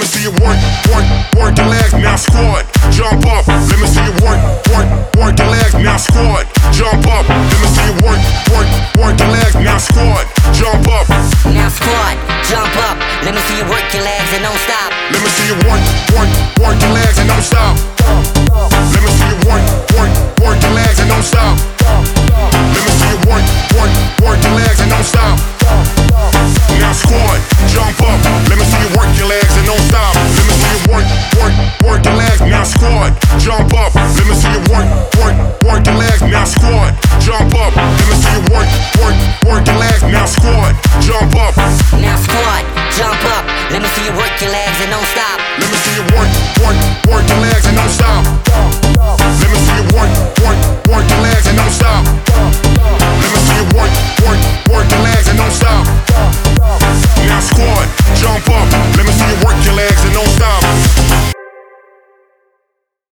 me see you work your legs, now squat, jump up. Let me see you work your legs, now squat, jump up. Let me see you work your legs, now squat, jump up. Now squat, jump up. Let me see you work your legs and don't stop. Let me see you work your legs and don't stop. Let me see you work your legs and don't stop. Let me see you work your legs and don't stop. Now squat, jump up. Let me see you work your legs and don't stop. Let me see you work your legs. Now squat, jump up. Let me see you work your legs. Now squat, jump up. Let me see you work your legs. Now squat, jump up. Now squat, jump up. Let me see you work your legs and don't stop. Let me see you work your legs and don't stop.